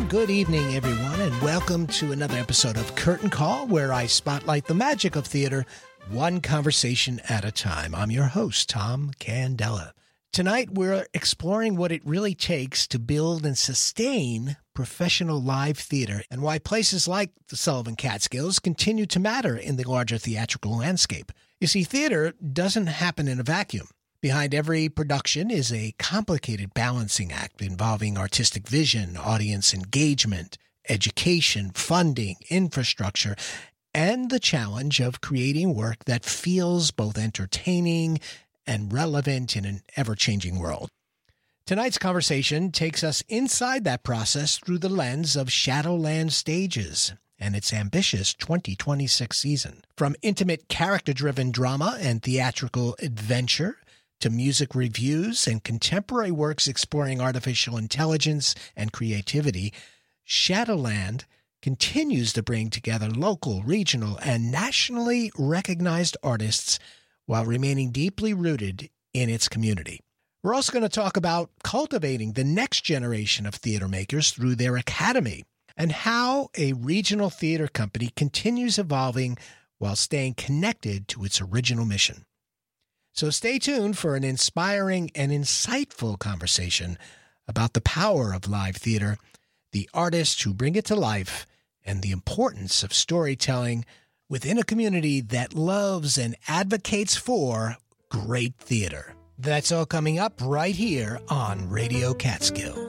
Good evening, everyone, and welcome to another episode of Curtain Call, where I spotlight the magic of theater, one conversation at a time. I'm your host, Tom Candela. Tonight, we're exploring what it really takes to build and sustain professional live theater and why places like the Sullivan Catskills continue to matter in the larger theatrical landscape. You see, theater doesn't happen in a vacuum. Behind every production is a complicated balancing act involving artistic vision, audience engagement, education, funding, infrastructure, and the challenge of creating work that feels both entertaining and relevant in an ever-changing world. Tonight's conversation takes us inside that process through the lens of Shadowland Stages and its ambitious 2026 season. From intimate character-driven drama and theatrical adventure to music reviews and contemporary works exploring artificial intelligence and creativity, Shadowland continues to bring together local, regional, and nationally recognized artists while remaining deeply rooted in its community. We're also going to talk about cultivating the next generation of theater makers through their academy and how a regional theater company continues evolving while staying connected to its original mission. So stay tuned for an inspiring and insightful conversation about the power of live theater, the artists who bring it to life, and the importance of storytelling within a community that loves and advocates for great theater. That's all coming up right here on Radio Catskill.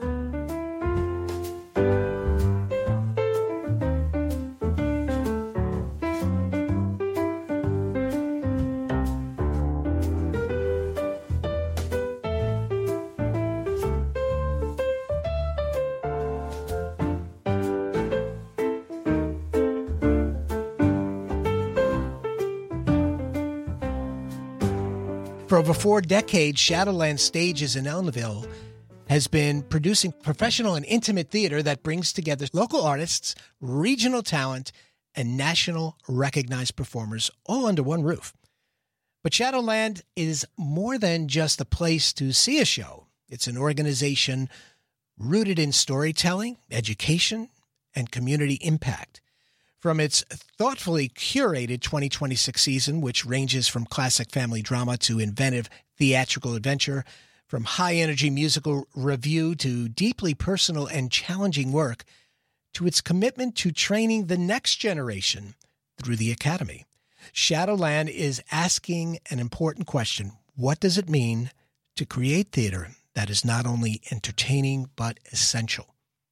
For over 4 decades, Shadowland Stages in Ellenville has been producing professional and intimate theater that brings together local artists, regional talent, and national recognized performers all under one roof. But Shadowland is more than just a place to see a show. It's an organization rooted in storytelling, education, and community impact. From its thoughtfully curated 2026 season, which ranges from classic family drama to inventive theatrical adventure, from high-energy musical review to deeply personal and challenging work, to its commitment to training the next generation through the Academy, Shadowland is asking an important question. What does it mean to create theater that is not only entertaining but essential?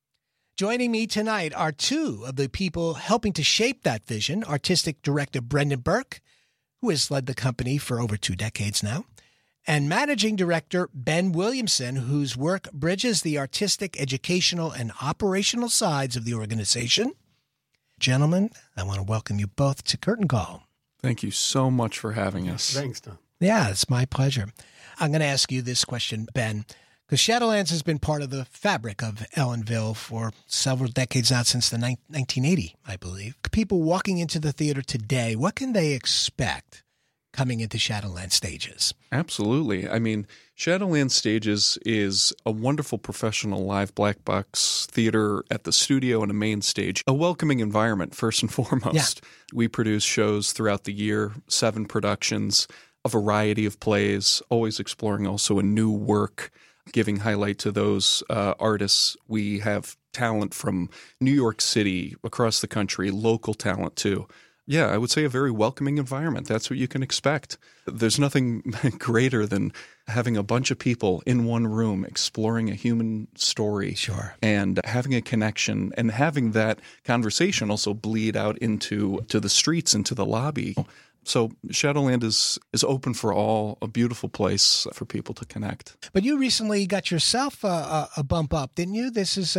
Joining me tonight are two of the people helping to shape that vision, artistic director Brendan Burke, who has led the company for over 2 decades now, and managing director Ben Williamson, whose work bridges the artistic, educational, and operational sides of the organization. Gentlemen, I want to welcome you both to Curtain Call. Thank you so much for having us. Thanks, Tom. Yeah, it's my pleasure. I'm going to ask you this question, Ben, because Shadowlands has been part of the fabric of Ellenville for several decades now, since the 1980, I believe. People walking into the theater today, what can they expect coming into Shadowland Stages? Absolutely. I mean, Shadowland Stages is a wonderful professional live black box theater at the studio and a main stage. A welcoming environment, first and foremost. Yeah. We produce shows throughout the year, 7 productions, a variety of plays, always exploring also a new work, giving highlight to those artists. We have talent from New York City, across the country, local talent too. Yeah, I would say a very welcoming environment. That's what you can expect. There's nothing greater than having a bunch of people in one room exploring a human story. Sure. And having a connection and having that conversation also bleed out into the streets, into the lobby. So Shadowland is open for all, a beautiful place for people to connect. But you recently got yourself a bump up, didn't you? This is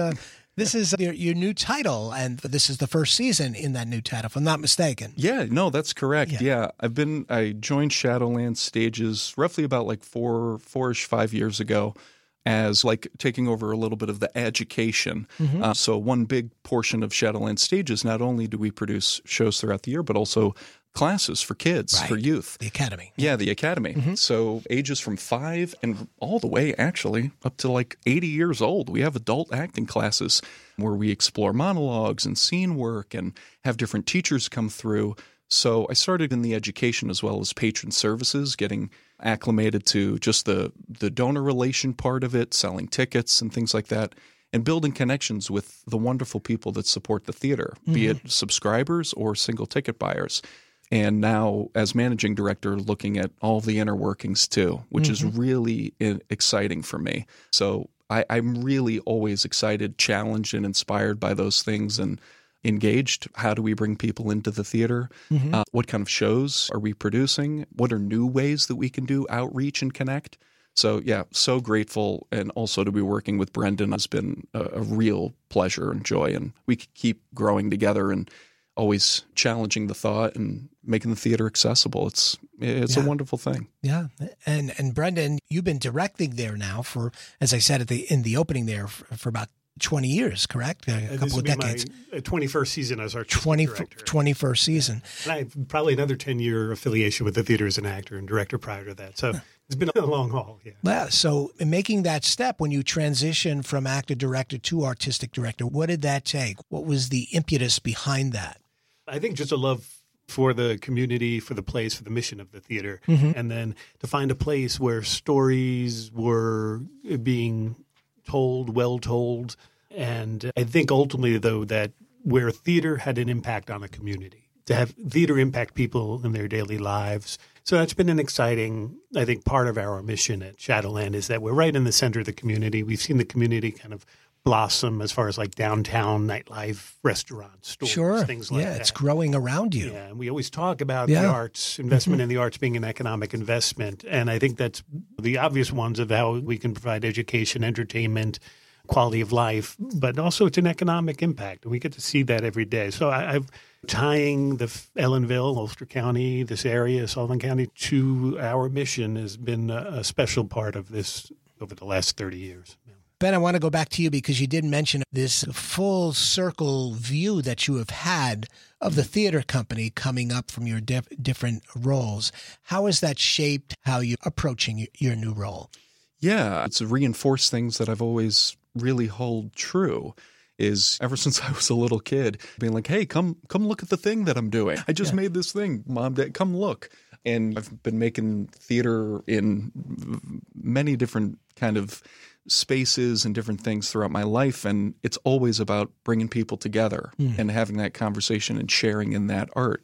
your new title, and this is the first season in that new title, if I'm not mistaken. Yeah, no, that's correct. Yeah. I joined Shadowland Stages roughly about like 5 years ago, as like taking over a little bit of the education. Mm-hmm. So one big portion of Shadowland Stages, not only do we produce shows throughout the year, but also classes for kids, for youth. The academy. Yeah, the academy. Mm-hmm. So ages from 5 and all the way actually up to like 80 years old. We have adult acting classes where we explore monologues and scene work and have different teachers come through. So I started in the education as well as patron services, getting acclimated to just the donor relation part of it, selling tickets and things like that, and building connections with the wonderful people that support the theater, be it subscribers or single ticket buyers. And now, as managing director, looking at all the inner workings too, which is really exciting for me. So I'm really always excited, challenged, and inspired by those things and engaged. How do we bring people into the theater? What kind of shows are we producing? What are new ways that we can do outreach and connect? So, yeah, so grateful. And also to be working with Brendan has been a real pleasure and joy. And we keep growing together and always challenging the thought and making the theater accessible. It's a wonderful thing. Yeah. And Brendan, you've been directing there now for, as I said in the opening there, for about 20 years, correct? A couple of decades. My 21st season as artistic director. 21st season. And I have probably another 10-year affiliation with the theater as an actor and director prior to that. So it's been a long haul. Yeah. Well, so in making that step, when you transition from actor director to artistic director, what did that take? What was the impetus behind that? I think just a love for the community, for the place, for the mission of the theater. And then to find a place where stories were being told, well told. And I think ultimately, though, that where theater had an impact on a community, to have theater impact people in their daily lives. So that's been an exciting, I think, part of our mission at Shadowland is that we're right in the center of the community. We've seen the community kind of blossom as far as like downtown nightlife, restaurants, stores, things like that. Yeah, it's growing around you. Yeah, and we always talk about the arts, investment in the arts being an economic investment. And I think that's the obvious ones of how we can provide education, entertainment, quality of life, but also it's an economic impact. And we get to see that every day. So I've tying the Ellenville, Ulster County, this area, Sullivan County, to our mission has been a special part of this over the last 30 years. Ben, I want to go back to you because you did mention this full circle view that you have had of the theater company coming up from your different roles. How has that shaped how you're approaching your new role? Yeah, it's reinforced things that I've always really held true. Is ever since I was a little kid, being like, hey, come look at the thing that I'm doing. I just made this thing, Mom, Dad, come look. And I've been making theater in many different kind of spaces and different things throughout my life. And it's always about bringing people together and having that conversation and sharing in that art.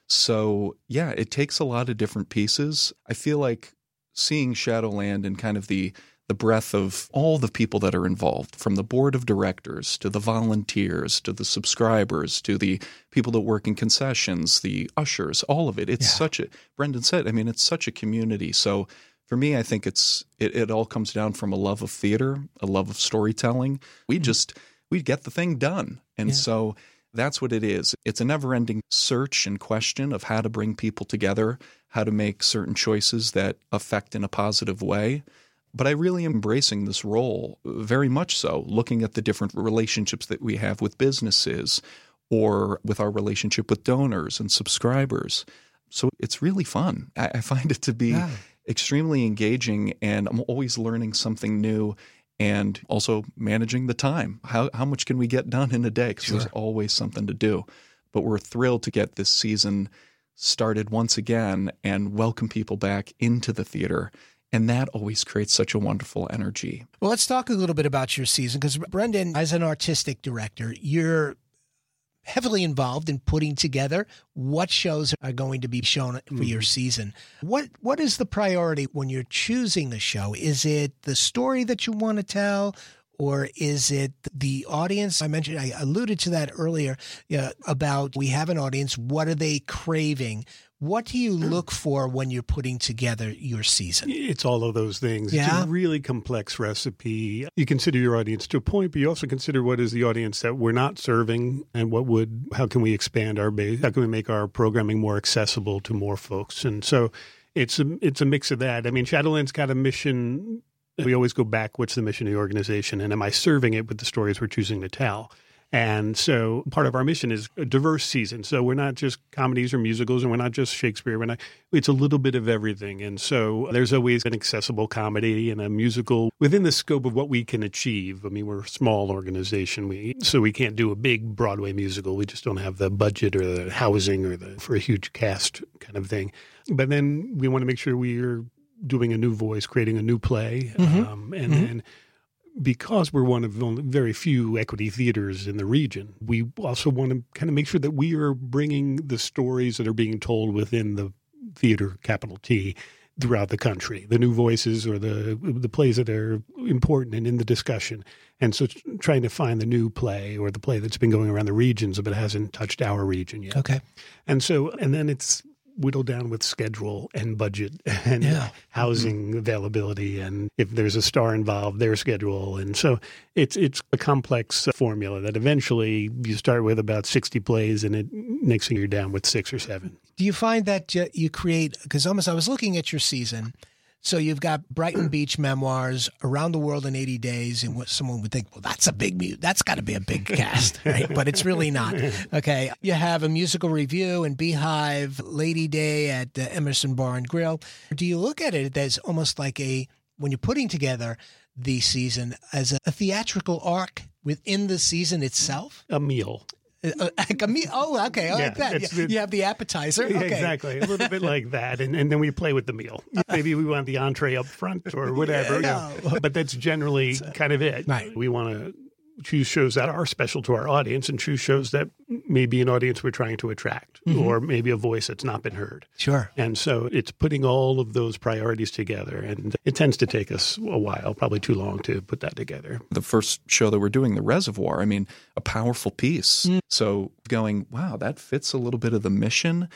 So, yeah, it takes a lot of different pieces. I feel like seeing Shadowland and kind of the breadth of all the people that are involved, from the board of directors to the volunteers to the subscribers to the people that work in concessions, the ushers, all of it. It's such a, Brendan said, I mean, it's such a community. So for me, I think it all comes down from a love of theater, a love of storytelling. We get the thing done. And so that's what it is. It's a never-ending search and question of how to bring people together, how to make certain choices that affect in a positive way. But I really am embracing this role, very much so, looking at the different relationships that we have with businesses or with our relationship with donors and subscribers. So it's really fun. I find it to be extremely engaging, and I'm always learning something new and also managing the time. How much can we get done in a day? Because there's always something to do. But we're thrilled to get this season started once again and welcome people back into the theater. And that always creates such a wonderful energy. Well, let's talk a little bit about your season, because Brendan, as an artistic director, you're heavily involved in putting together what shows are going to be shown for your season. What is the priority when you're choosing a show? Is it the story that you want to tell, or is it the audience? I alluded to that earlier about we have an audience. What are they craving? What do you look for when you're putting together your season? It's all of those things. Yeah. It's a really complex recipe. You consider your audience to a point, but you also consider what is the audience that we're not serving and how can we expand our base? How can we make our programming more accessible to more folks? And so it's a mix of that. I mean, Shadowland's got a mission. We always go back, what's the mission of the organization? And am I serving it with the stories we're choosing to tell? And so part of our mission is a diverse season. So we're not just comedies or musicals, and we're not just Shakespeare. It's a little bit of everything. And so there's always an accessible comedy and a musical within the scope of what we can achieve. I mean, we're a small organization, so we can't do a big Broadway musical. We just don't have the budget or the housing or for a huge cast kind of thing. But then we want to make sure we are doing a new voice, creating a new play, and because we're one of only very few equity theaters in the region, we also want to kind of make sure that we are bringing the stories that are being told within the theater, capital T, throughout the country, the new voices or the plays that are important and in the discussion. And so trying to find the new play or the play that's been going around the regions but hasn't touched our region yet. Okay. And then it's whittled down with schedule and budget and housing availability, and if there's a star involved, their schedule. And so it's a complex formula that eventually you start with about 60 plays, and next thing you're down with 6 or 7. Do you find that you create, because almost I was looking at your season, so you've got Brighton Beach Memoirs, Around the World in 80 Days, and what someone would think, well, that's got to be a big cast, right? But it's really not. Okay. You have a musical review and Beehive, Lady Day at Emerson Bar and Grill. Do you look at it as almost like when you're putting together the season, as a theatrical arc within the season itself? A meal. Like a meal. Oh, okay. I like that. You have the appetizer. Okay. Exactly. A little bit like that. And then we play with the meal. Maybe we want the entree up front or whatever. But that's generally kind of it. Right. We want to choose shows that are special to our audience and choose shows that may be an audience we're trying to attract or maybe a voice that's not been heard. Sure. And so it's putting all of those priorities together. And it tends to take us a while, probably too long to put that together. The first show that we're doing, The Reservoir, I mean, a powerful piece. So going, wow, that fits a little bit of the mission.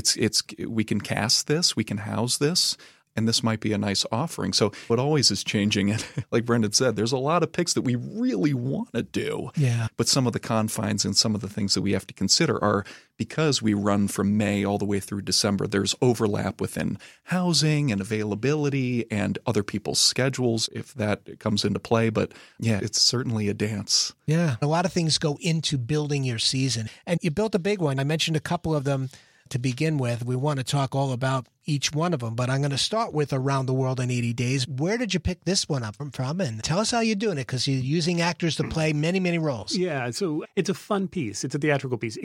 We can cast this, we can house this. And this might be a nice offering. So it always is changing. And like Brendan said, there's a lot of picks that we really want to do. Yeah. But some of the confines and some of the things that we have to consider are because we run from May all the way through December, there's overlap within housing and availability and other people's schedules if that comes into play. But yeah, it's certainly a dance. Yeah. A lot of things go into building your season. And you built a big one. I mentioned a couple of them to begin with. We want to talk all about each one of them, but I'm going to start with Around the World in 80 Days. Where did you pick this one up from? And tell us how you're doing it, because you're using actors to play many, many roles. Yeah, so it's a fun piece. It's a theatrical piece.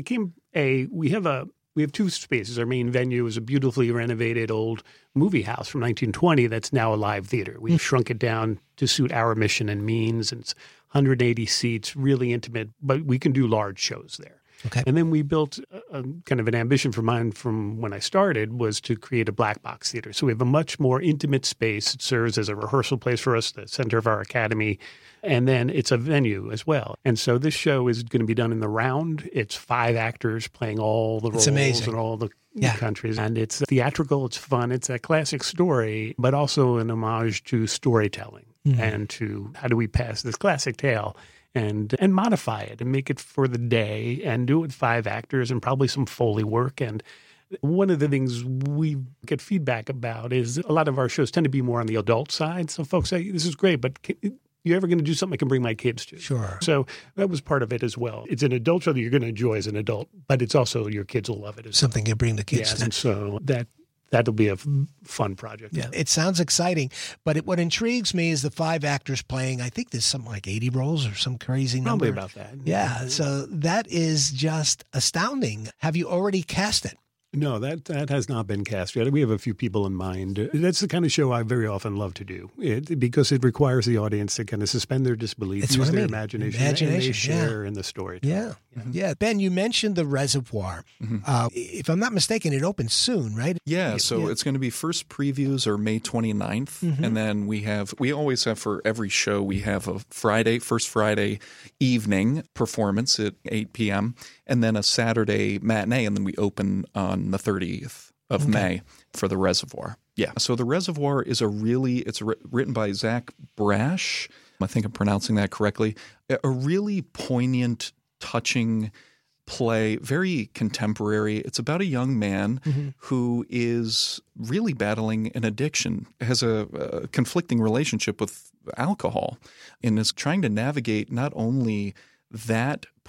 We have 2 spaces. Our main venue is a beautifully renovated old movie house from 1920 that's now a live theater. We've shrunk it down to suit our mission and means, and it's 180 seats, really intimate, but we can do large shows there. Okay. And then we built a kind of an ambition for mine from when I started was to create a black box theater. So we have a much more intimate space. It serves as a rehearsal place for us, the center of our academy. And then it's a venue as well. And so this show is going to be done in the round. It's 5 actors playing all the roles in all the countries. And it's theatrical. It's fun. It's a classic story, but also an homage to storytelling and to how do we pass this classic tale and modify it and make it for the day and do it with 5 actors and probably some Foley work. And one of the things we get feedback about is a lot of our shows tend to be more on the adult side. So folks say, this is great, but you're ever going to do something I can bring my kids to? Sure. So that was part of it as well. It's an adult show that you're going to enjoy as an adult, but it's also your kids will love it as something you bring the kids to. And so that'll be a fun project. Yeah, it sounds exciting. But what intrigues me is the 5 actors playing, I think there's something like 80 roles or some crazy number. Probably about that. Yeah, so that is just astounding. Have you already cast it? No, that has not been cast yet. We have a few people in mind. That's the kind of show I very often love to do because it requires the audience to kind of suspend their disbelief, use their imagination, and they share in the story. Yeah. Ben, you mentioned The Reservoir. If I'm not mistaken, it opens soon, right? Yeah, so it's going to be first previews are May 29th, and then we always have for every show, we have a first Friday evening performance at 8 p.m., and then a Saturday matinee, and then we open on the 30th of May for The Reservoir. Yeah. So The Reservoir is it's written by Zach Brash. I think I'm pronouncing that correctly. A really poignant, touching play, very contemporary. It's about a young man who is really battling an addiction, has a conflicting relationship with alcohol, and is trying to navigate not only that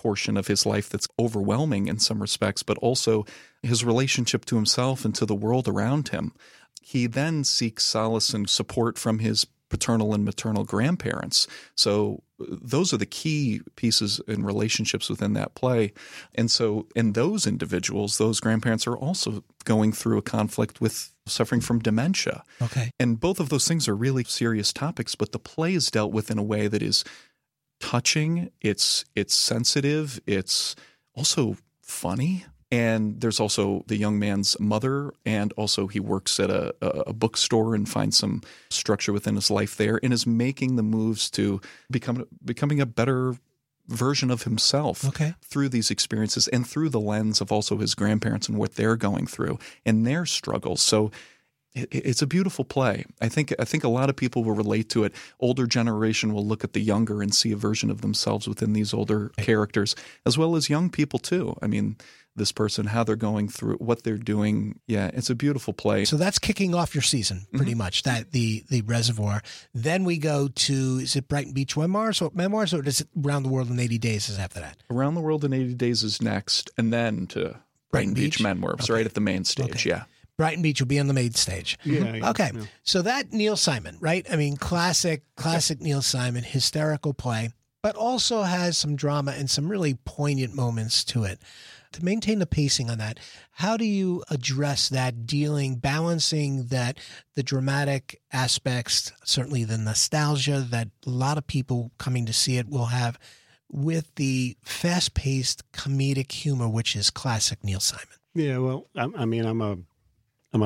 portion of his life that's overwhelming in some respects, but also his relationship to himself and to the world around him. He then seeks solace and support from his paternal and maternal grandparents. So those are the key pieces in relationships within that play. And so in those individuals, those grandparents are also going through a conflict with suffering from dementia. Okay. And both of those things are really serious topics, but the play is dealt with in a way that is touching, it's sensitive, it's also funny. And there's also the young man's mother, and also he works at a bookstore and finds some structure within his life there and is making the moves to becoming a better version of himself through these experiences and through the lens of also his grandparents and what they're going through and their struggles. So it's a beautiful play. I think a lot of people will relate to it. Older generation will look at the younger and see a version of themselves within these older characters, as well as young people too. I mean, this person, how they're going through, what they're doing. Yeah, it's a beautiful play. So that's kicking off your season, pretty much, that the Reservoir. Then we go to, is it Brighton Beach Memoirs, or is it Around the World in 80 Days is after that? Around the World in 80 Days is next, and then to Brighton Beach Memoirs, right at the main stage, yeah. Brighton Beach will be on the main stage. Yeah. Okay. Yeah. So that Neil Simon, right? I mean, classic Neil Simon, hysterical play, but also has some drama and some really poignant moments to it. To maintain the pacing on that, how do you address that, balancing that, the dramatic aspects, certainly the nostalgia that a lot of people coming to see it will have, with the fast-paced comedic humor, which is classic Neil Simon? Yeah, well, I'm a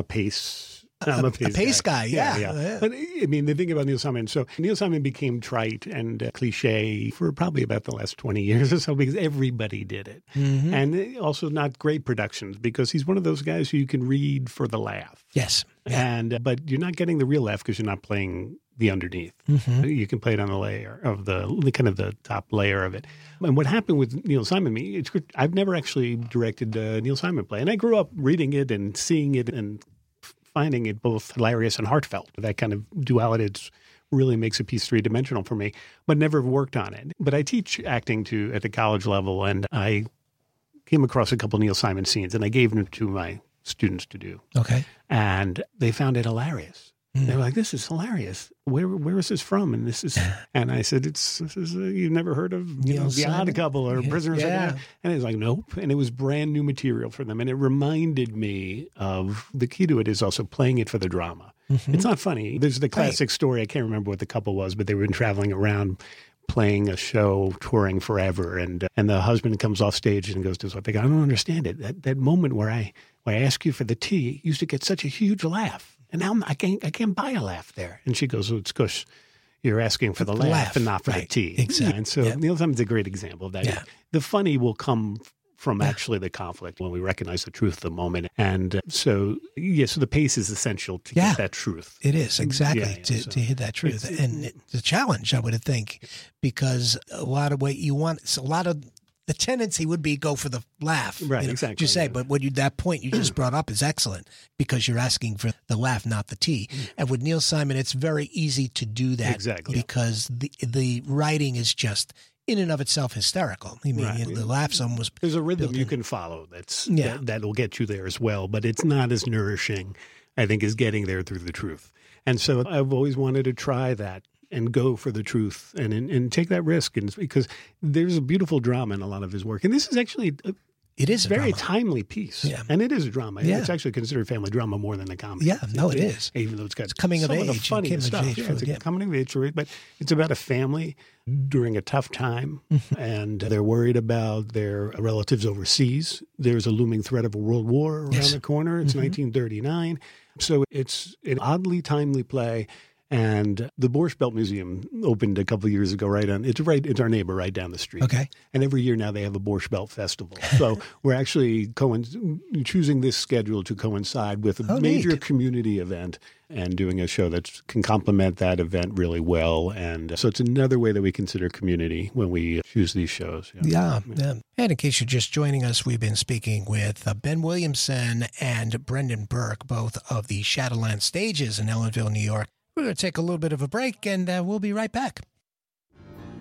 pace guy. Yeah. But I mean, the thing about Neil Simon, so Neil Simon became trite and cliche for probably about the last 20 years or so because everybody did it. Mm-hmm. And also not great productions because he's one of those guys who you can read for the laugh. Yes. Yeah. But you're not getting the real laugh because you're not playing the underneath. Mm-hmm. You can play it on the layer of the kind of the top layer of it. And what happened with Neil Simon, I've never actually directed a Neil Simon play. And I grew up reading it and seeing it and finding it both hilarious and heartfelt. That kind of duality really makes a piece three-dimensional for me, but never worked on it. But I teach acting at the college level, and I came across a couple Neil Simon scenes, and I gave them to my students to do. Okay. And they found it hilarious. They were like, "This is hilarious. Where is this from?" And I said, "You've never heard of The Odd Couple or Prisoners of Death?" And he was like, "Nope." And it was brand new material for them, and it reminded me of the key to it is also playing it for the drama. Mm-hmm. It's not funny. There's the classic story. I can't remember what the couple was, but they were traveling around playing a show, touring forever, and the husband comes off stage and goes to his wife, "I don't understand it. That moment where I ask you for the tea used to get such a huge laugh. And now I can't buy a laugh there." And she goes, "Well, it's because you're asking for the laugh and not for the tea." Exactly. Yeah, and so Neil Simon's a great example of that. Yeah. The funny will come from actually the conflict when we recognize the truth of the moment. And so the pace is essential to get that truth. It is, exactly, to hit that truth. And the challenge, I would think, because a lot of what you want, it's a lot of the tendency would be go for the laugh. Right, exactly. You say, but that point you just brought up is excellent because you're asking for the laugh, not the tea. And with Neil Simon, it's very easy to do that because the writing is just in and of itself hysterical. I mean, the laugh song was there's a rhythm you can follow that'll get you there as well, but it's not as nourishing, I think, as getting there through the truth. And so I've always wanted to try that and go for the truth and take that risk, and because there's a beautiful drama in a lot of his work, and this is actually it is a very drama. Timely piece, and it is a drama. Yeah. It's actually considered family drama more than a comedy. Yeah, no, it is. Even though it's coming some of of the age, funny stuff. It's a coming of age story, but it's about a family during a tough time, and they're worried about their relatives overseas. There's a looming threat of a world war around the corner. It's 1939, so it's an oddly timely play. And the Borscht Belt Museum opened a couple of years ago. It's our neighbor right down the street. Okay. And every year now they have a Borscht Belt Festival. So we're actually choosing this schedule to coincide with a major community event and doing a show that can complement that event really well. And so it's another way that we consider community when we choose these shows. Yeah. And in case you're just joining us, we've been speaking with Ben Williamson and Brendan Burke, both of the Shadowland Stages in Ellenville, New York. We're going to take a little bit of a break, and we'll be right back.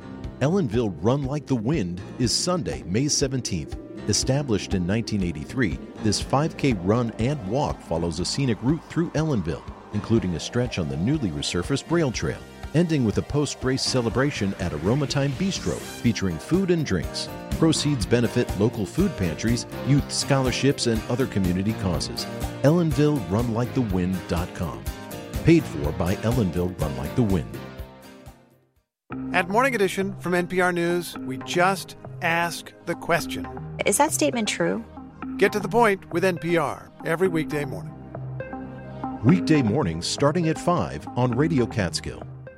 Ellenville Run Like the Wind is Sunday, May 17th. Established in 1983, this 5K run and walk follows a scenic route through Ellenville, including a stretch on the newly resurfaced Braille Trail, ending with a post-race celebration at Aromatime Bistro featuring food and drinks. Proceeds benefit local food pantries, youth scholarships, and other community causes. EllenvilleRunLikeTheWind.com. Paid for by Ellenville Run Like the Wind. At Morning Edition from NPR News, we just ask the question. Is that statement true? Get to the point with NPR every weekday morning. Weekday mornings starting at 5 on Radio Catskill.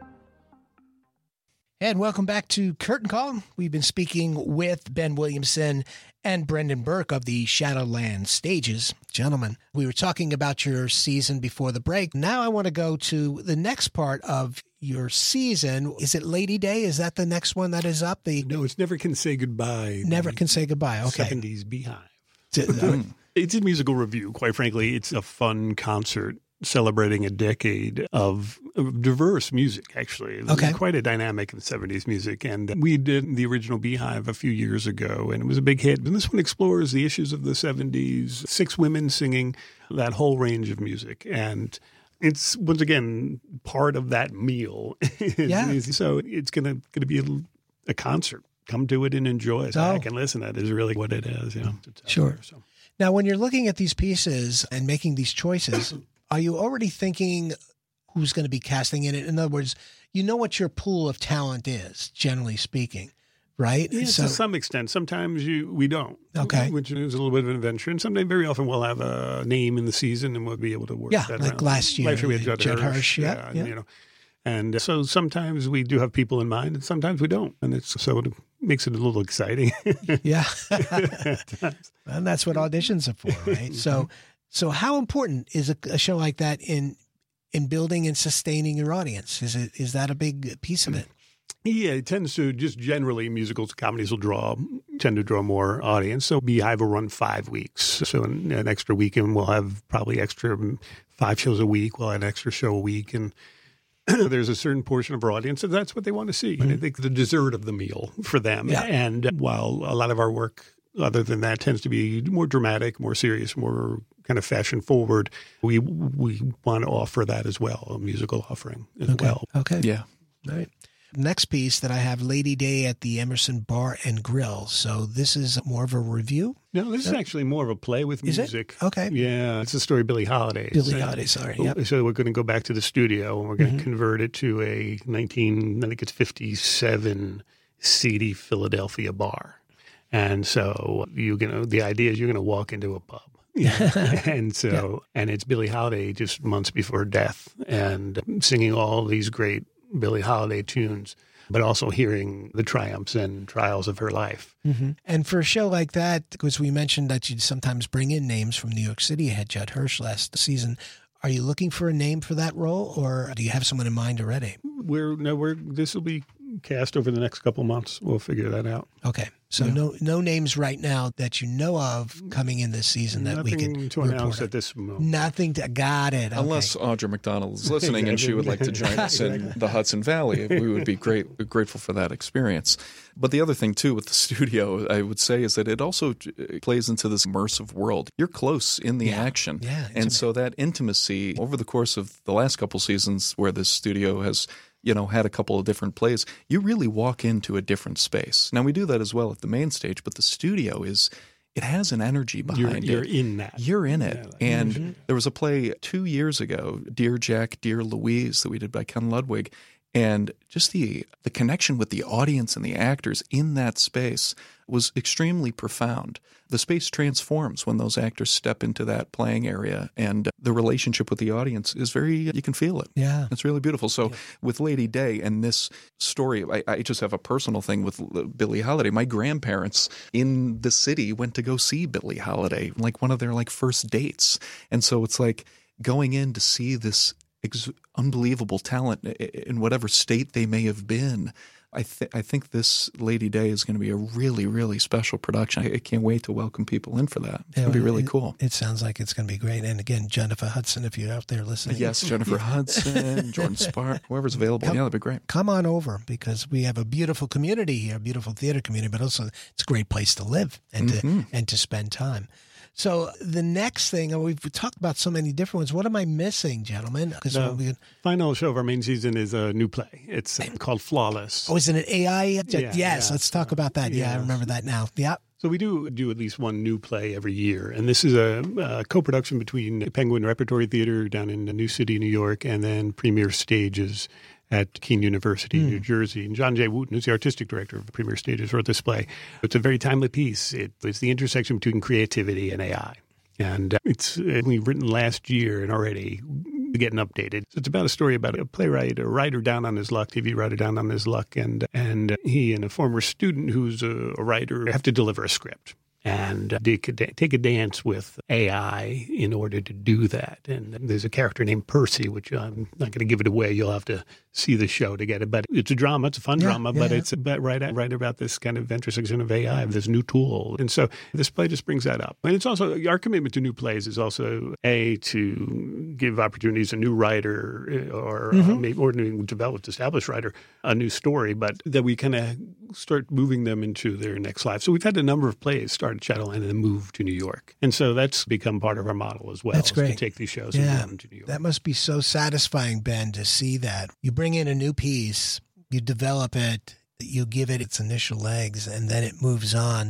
And welcome back to Curtain Call. We've been speaking with Ben Williamson and Brendan Burke of the Shadowland Stages. Gentlemen, we were talking about your season before the break. Now I want to go to the next part of your season. Is it Lady Day? Is that the next one that is up? No, it's Never Can Say Goodbye. Never Can Say Goodbye. Okay. 70s Beehive. It's a musical review, quite frankly. It's a fun concert celebrating a decade of diverse music, actually. Okay. Quite a dynamic in 70s music. And we did the original Beehive a few years ago, and it was a big hit. And this one explores the issues of the 70s, 6 women singing that whole range of music. And it's, once again, part of that meal. Yeah. So it's going to be a concert. Come to it and enjoy it. I can listen. That is really what it is. Yeah. Sure. Now, when you're looking at these pieces and making these choices, are you already thinking who's going to be casting in it? In other words, you know what your pool of talent is, generally speaking, right? Yeah, to some extent. Sometimes we don't. Okay. Which is a little bit of an adventure. And sometimes, very often, we'll have a name in the season and we'll be able to work that like around. last year. Last year we had Judd Hirsch. Yeah. You know. And so sometimes we do have people in mind and sometimes we don't. And it makes it a little exciting. Yeah. And that's what auditions are for, right? So how important is a show like that in building and sustaining your audience? Is that a big piece of it? Yeah, it tends to just generally musicals, comedies will tend to draw more audience. So Beehive will run 5 weeks. So an extra weekend we'll have probably extra 5 shows a week. We'll have an extra show a week. And there's a certain portion of our audience, and that's what they want to see. And I think the dessert of the meal for them. Yeah. And while a lot of our work, other than that, tends to be more dramatic, more serious, more kind of fashion forward, we want to offer that as well, a musical offering as well. Okay. Yeah. All right. Next piece that I have, Lady Day at the Emerson Bar and Grill. So this is more of a review? No, this is actually more of a play with music. Is it? Okay. Yeah, it's a story of Billie Holiday. Billie Holiday, sorry. Yep. So we're going to go back to the studio and we're going to convert it to a 57 seedy Philadelphia bar. And so the idea is you're going to walk into a pub. And it's Billie Holiday just months before death and singing all these great Billie Holiday tunes, but also hearing the triumphs and trials of her life. Mm-hmm. And for a show like that, because we mentioned that you'd sometimes bring in names from New York City. You had Judd Hirsch last season. Are you looking for a name for that role, or do you have someone in mind already? This will be cast over the next couple months. We'll figure that out. Okay. So no names right now that you know of coming in this season that we can Nothing to announce at this moment. Nothing to, got it. Okay. Unless Audra McDonald is listening and she would like to join us in the Hudson Valley. We would be grateful for that experience. But the other thing, too, with the studio, I would say, is that it also plays into this immersive world. You're close in the action. Yeah. And so that intimacy over the course of the last couple seasons where this studio has had a couple of different plays, you really walk into a different space. Now, we do that as well at the main stage, but the studio it has an energy behind it. You're in that. You're in it. And there was a play 2 years ago, Dear Jack, Dear Louise, that we did by Ken Ludwig. And just the connection with the audience and the actors in that space was extremely profound. The space transforms when those actors step into that playing area, and the relationship with the audience is you can feel it. Yeah. It's really beautiful. So with Lady Day and this story, I just have a personal thing with Billie Holiday. My grandparents in the city went to go see Billie Holiday, like one of their first dates. And so it's like going in to see this unbelievable talent in whatever state they may have been. I think this Lady Day is going to be a really, really special production. I can't wait to welcome people in for that. It'll be really cool. It sounds like it's going to be great. And again, Jennifer Hudson, if you're out there listening. Yes, Jennifer Hudson, Jordan Spark, whoever's available. That'd be great. Come on over, because we have a beautiful community here, a beautiful theater community, but also it's a great place to live and to spend time. So the next thing, we've talked about so many different ones. What am I missing, gentlemen? The final show of our main season is a new play. It's called Flawless. Oh, isn't it AI? Yes, yeah. Let's talk about that. Yeah, I remember that now. Yeah. So we do at least one new play every year. And this is a co-production between Penguin Repertory Theater down in New City, New York, and then Premier Stages at Keene University, New Jersey. And John J. Wooten, who's the artistic director of Premier Stages, wrote this play. It's a very timely piece. It's the intersection between creativity and AI. And it's only written last year and already getting updated. So it's about a story about a playwright, a writer down on his luck, TV writer down on his luck, and he and a former student who's a writer have to deliver a script. And they could take a dance with AI in order to do that. And there's a character named Percy, which I'm not going to give it away. You'll have to see the show to get it. But it's a drama. It's a fun drama. But it's about right about this kind of intersection of AI, of this new tool. And so this play just brings that up. And it's also, our commitment to new plays is also, to give opportunities to a new writer or to develop, established writer, a new story, but that we kind of start moving them into their next life. So we've had a number of plays start at Shadowland and then move to New York. And so that's become part of our model as well. That's great. To take these shows and move them to New York. That must be so satisfying, Ben, to see that. You bring in a new piece, you develop it, you give it its initial legs, and then it moves on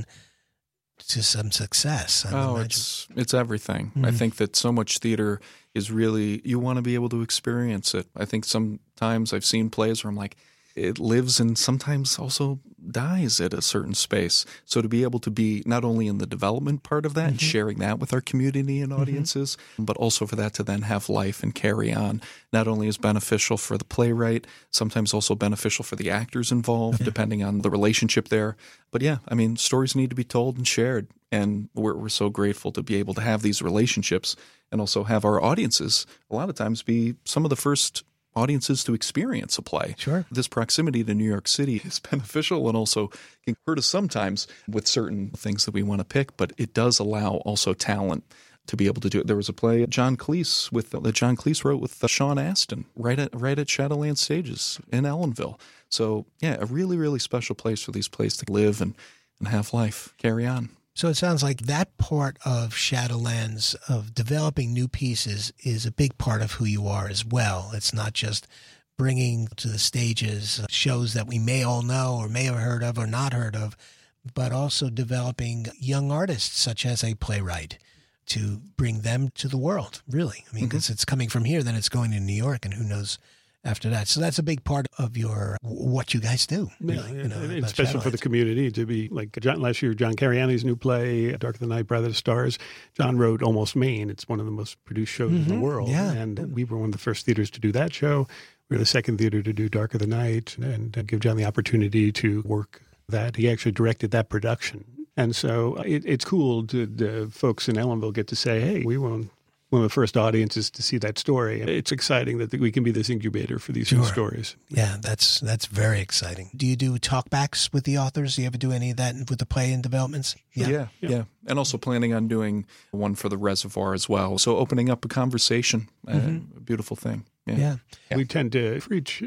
to some success. It's everything. I think that so much theater is really, you want to be able to experience it. I think sometimes I've seen plays where I'm like, it lives and sometimes also dies at a certain space. So to be able to be not only in the development part of that and sharing that with our community and audiences, but also for that to then have life and carry on, not only is beneficial for the playwright, sometimes also beneficial for the actors involved, depending on the relationship there. But yeah, I mean, stories need to be told and shared. And we're so grateful to be able to have these relationships and also have our audiences a lot of times be some of the first audiences to experience a play. Sure. This proximity to New York City is beneficial and also can hurt us sometimes with certain things that we want to pick, but it does allow also talent to be able to do it. There was a play that John Cleese wrote with Sean Astin right at Shadowland Stages in Ellenville. So yeah, a really, really special place for these plays to live and have life carry on. So it sounds like that part of Shadowlands, of developing new pieces, is a big part of who you are as well. It's not just bringing to the stages shows that we may all know or may have heard of or not heard of, but also developing young artists such as a playwright to bring them to the world, really. I mean, because it's coming from here, then it's going to New York, and who knows after that. So that's a big part of what you guys do. Really, it's special for the community to be like last year, John Cariani's new play, Dark of the Night, Bright of the Stars. John wrote Almost Maine. It's one of the most produced shows in the world. Yeah. And we were one of the first theaters to do that show. We were the second theater to do Dark of the Night and give John the opportunity to work that. He actually directed that production. And so it's cool to the folks in Ellenville get to say, hey, we were one of the first audiences to see that story. It's exciting that we can be this incubator for these new stories. Yeah, that's very exciting. Do you do talkbacks with the authors? Do you ever do any of that with the play and developments? Yeah. And also planning on doing one for the Reservoir as well. So opening up a conversation, a beautiful thing. Yeah. We tend to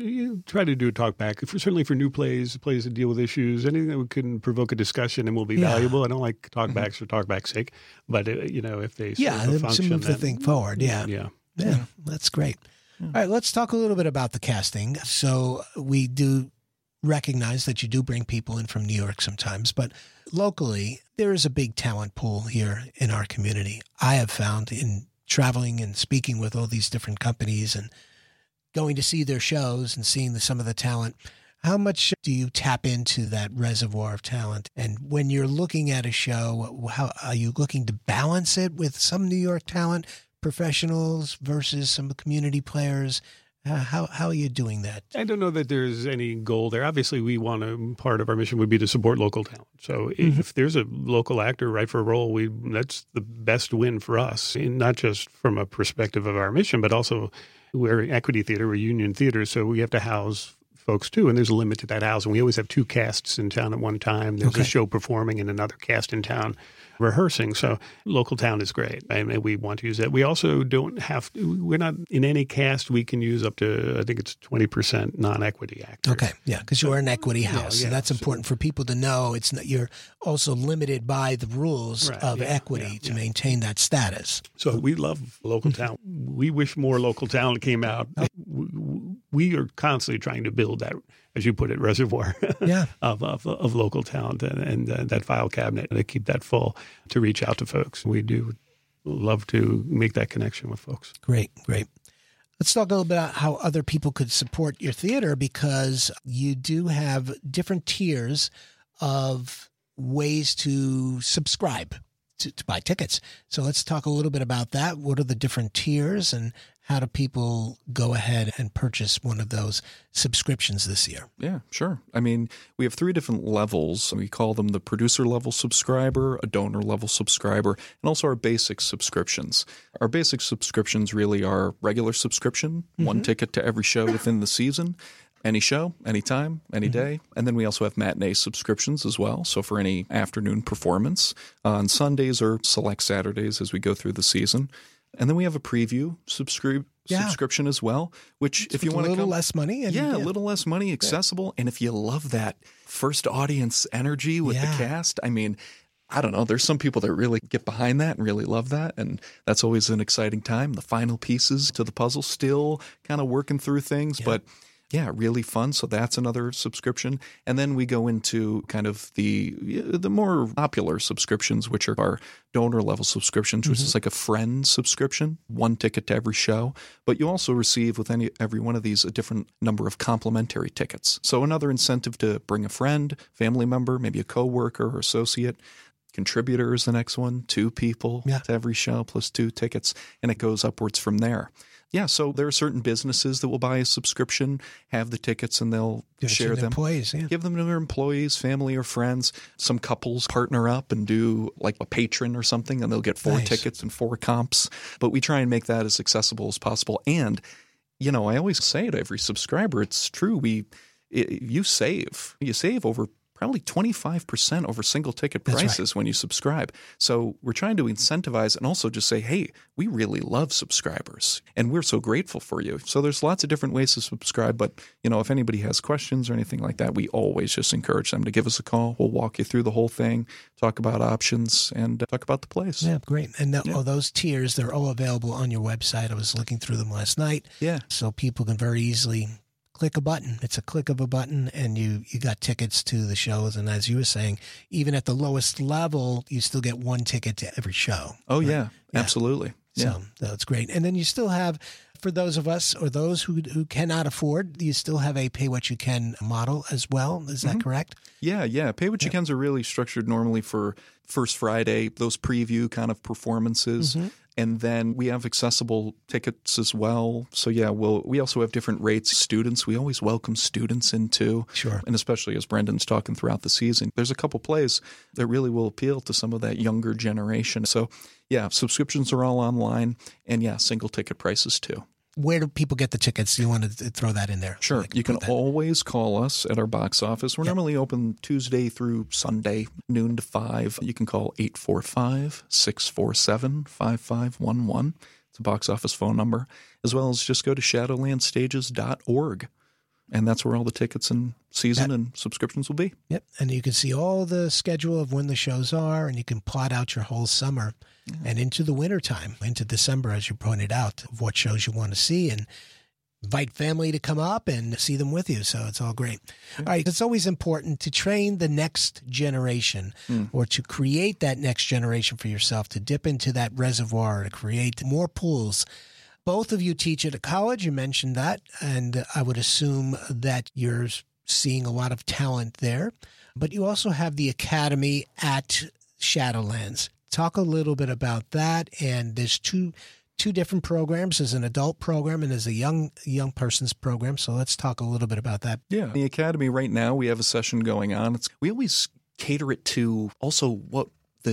try to do a talk back, certainly for new plays that deal with issues, anything that can provoke a discussion and will be valuable. I don't like talkbacks for talkback's sake, but if they serve a function, move the thing forward. Yeah, that's great. All right, let's talk a little bit about the casting. So we do recognize that you do bring people in from New York sometimes, but locally there is a big talent pool here in our community. I have found in traveling and speaking with all these different companies and going to see their shows and seeing some of the talent, how much do you tap into that reservoir of talent? And when you're looking at a show, how are you looking to balance it with some New York talent, professionals versus some community players? How are you doing that? I don't know that there's any goal there. Obviously, part of our mission would be to support local talent. So if there's a local actor right for a role, that's the best win for us, and not just from a perspective of our mission, but also we're Equity Theater, we're union theater, so we have to house folks too. And there's a limit to that housing. We always have 2 casts in town at one time. There's a show performing and another cast in town rehearsing. So local town is great. And we want to use that. We also don't have to, we're not in any cast. We can use up to, I think it's 20% non-equity actors. Okay. Yeah. Because you are an equity house. So that's important for people to know. It's not, you're also limited by the rules of equity to maintain that status. So we love local talent. We wish more local talent came out. We are constantly trying to build that, as you put it, reservoir of local talent and that file cabinet to keep that full to reach out to folks. We do love to make that connection with folks. Great. Let's talk a little bit about how other people could support your theater, because you do have different tiers of ways to subscribe to buy tickets. So let's talk a little bit about that. What are the different tiers and how do people go ahead and purchase one of those subscriptions this year? Yeah, sure. I mean, we have 3 different levels. We call them the producer level subscriber, a donor level subscriber, and also our basic subscriptions. Our basic subscriptions really are regular subscription, 1 ticket to every show within the season. Any show, anytime, any day. And then we also have matinee subscriptions as well. So for any afternoon performance on Sundays or select Saturdays as we go through the season. And then we have a preview subscription as well, which if you want to a little less money. And, a little less money, accessible. And if you love that first audience energy with the cast, I mean, I don't know. There's some people that really get behind that and really love that. And that's always an exciting time. The final pieces to the puzzle, still kind of working through things, but yeah, really fun. So that's another subscription. And then we go into kind of the more popular subscriptions, which are our donor level subscriptions, which is like a friend subscription, 1 ticket to every show. But you also receive with every one of these a different number of complimentary tickets. So another incentive to bring a friend, family member, maybe a coworker or associate. Contributor is the next one, 2 people to every show plus 2 tickets. And it goes upwards from there. Yeah, so there are certain businesses that will buy a subscription, have the tickets, and they'll share them. Employees, give them to their employees, family, or friends. Some couples partner up and do like a patron or something, and they'll get 4 tickets and 4 comps. But we try and make that as accessible as possible. And, you know, I always say to every subscriber, it's true. You save over probably 25% over single ticket prices when you subscribe. So we're trying to incentivize and also just say, hey, we really love subscribers and we're so grateful for you. So there's lots of different ways to subscribe. But, you know, if anybody has questions or anything like that, we always just encourage them to give us a call. We'll walk you through the whole thing, talk about options, and talk about the place. Yeah, great. And those tiers, they're all available on your website. I was looking through them last night. Yeah. So people can very easily click a button. It's a click of a button and you got tickets to the shows. And as you were saying, even at the lowest level, you still get 1 ticket to every show. Oh, right? Yeah, absolutely. Yeah. So that's great. And then you still have, for those of us or those who cannot afford, you still have a pay what you can model as well. Is that correct? Yeah. Pay what you cans are really structured normally for First Friday, those preview kind of performances. And then we have accessible tickets as well. So, yeah, we also have different rates. Students, we always welcome students in too. Sure. And especially as Brendan's talking throughout the season, there's a couple plays that really will appeal to some of that younger generation. So, yeah, subscriptions are all online. And, yeah, single ticket prices too. Where do people get the tickets? You want to throw that in there? Sure. You can always call us at our box office. We're normally open Tuesday through Sunday, noon to 5. You can call 845-647-5511. It's a box office phone number, as well as just go to shadowlandstages.org. And that's where all the tickets and season and subscriptions will be. Yep. And you can see all the schedule of when the shows are, and you can plot out your whole summer and into the wintertime, into December, as you pointed out, of what shows you want to see, and invite family to come up and see them with you. So it's all great. All right. It's always important to train the next generation or to create that next generation for yourself, to dip into that reservoir, to create more pools. Both of you teach at a college. You mentioned that. And I would assume that you're seeing a lot of talent there. But you also have the academy at Shadowlands. Talk a little bit about that. And there's two different programs. There's an adult program and there's a young person's program. So let's talk a little bit about that. Yeah. The academy right now, we have a session going on. We always cater it to also what the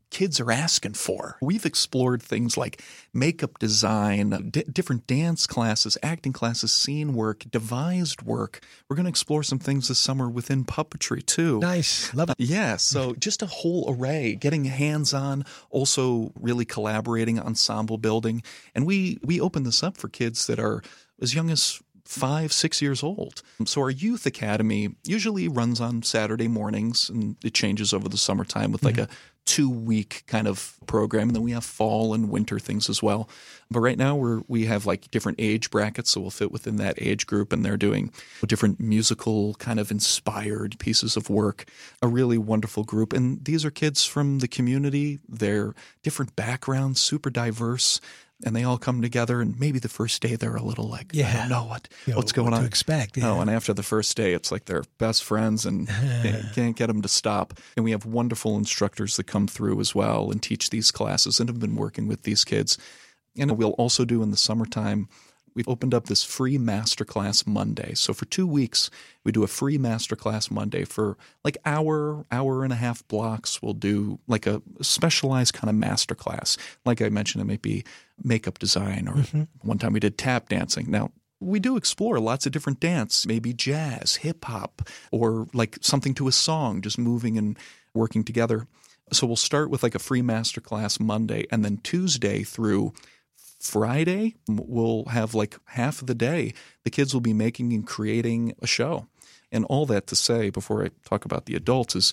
kids are asking for. We've explored things like makeup design, different dance classes, acting classes, scene work, devised work. We're going to explore some things this summer within puppetry too. Nice. Love it. Yeah, so just a whole array, getting hands-on, also really collaborating, ensemble building. And we open this up for kids that are as young as 5, 6 years old. So our youth academy usually runs on Saturday mornings, and it changes over the summertime with like a 2-week kind of program. And then we have fall and winter things as well. But right now we have like different age brackets, so we'll fit within that age group, and they're doing different musical kind of inspired pieces of work. A really wonderful group. And these are kids from the community. They're different backgrounds, super diverse. And they all come together, and maybe the first day they're a little like, I don't know what's going on. To expect. Yeah. Oh, and after the first day, it's like they're best friends and can't get them to stop. And we have wonderful instructors that come through as well and teach these classes and have been working with these kids. And we'll also do in the summertime, we've opened up this free masterclass Monday. So for 2 weeks, we do a free masterclass Monday for like hour and a half blocks. We'll do like a specialized kind of masterclass. Like I mentioned, it might be makeup design, or one time we did tap dancing. Now, we do explore lots of different dance, maybe jazz, hip hop, or like something to a song, just moving and working together. So we'll start with like a free masterclass Monday, and then Tuesday through Friday, we'll have like half of the day, the kids will be making and creating a show. And all that to say, before I talk about the adults, is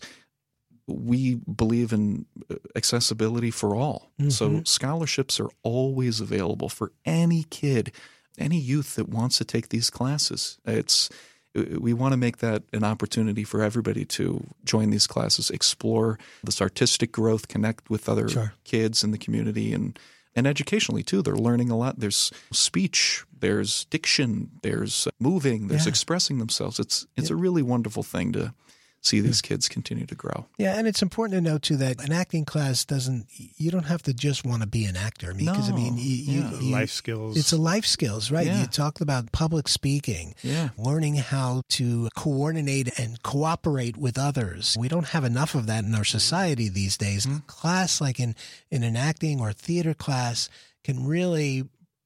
we believe in accessibility for all. So scholarships are always available for any kid, any youth that wants to take these classes. We want to make that an opportunity for everybody to join these classes, explore this artistic growth, connect with other kids in the community, and educationally, too. They're learning a lot. There's speech, there's diction, there's moving, there's expressing themselves. It's a really wonderful thing to see these kids continue to grow. Yeah, and it's important to note, too, that an acting class you don't have to just want to be an actor. Because, life skills. It's a life skills, right? Yeah. You talked about public speaking, learning how to coordinate and cooperate with others. We don't have enough of that in our society these days. A class like in an acting or theater class can really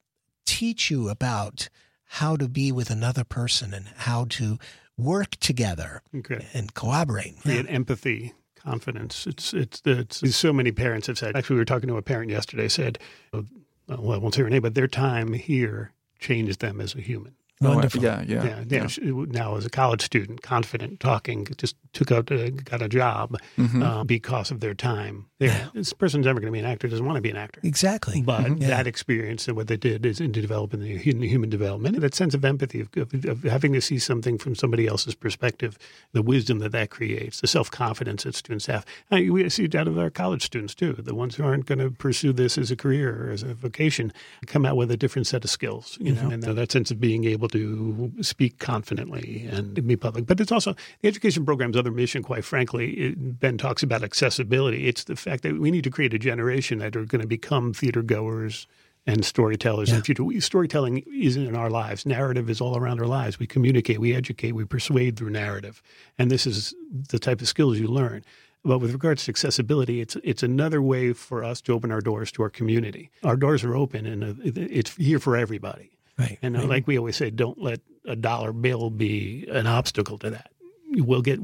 teach you about how to be with another person and how to work together and collaborate. Create empathy, confidence. It's so many parents have said, actually we were talking to a parent yesterday, said, well, I won't say her name, but their time here changed them as a human. Wonderful. Yeah. Now, as a college student, confident, talking, just got a job because of their time there. This person's never going to be an actor, doesn't want to be an actor. Exactly. But that experience and what they did is to develop in the human development, that sense of empathy, of having to see something from somebody else's perspective, the wisdom that creates, the self-confidence that students have. We see it out of our college students, too. The ones who aren't going to pursue this as a career or as a vocation come out with a different set of skills, and that sense of being able to speak confidently and be public. But it's also the education program's other mission, quite frankly. Ben talks about accessibility. It's the fact that we need to create a generation that are going to become theater goers and storytellers in the future. Storytelling isn't in our lives. Narrative is all around our lives. We communicate, we educate, we persuade through narrative. And this is the type of skills you learn. But with regards to accessibility, it's another way for us to open our doors to our community. Our doors are open, and it's here for everybody. Right. And like we always say, don't let a dollar bill be an obstacle to that. We'll get,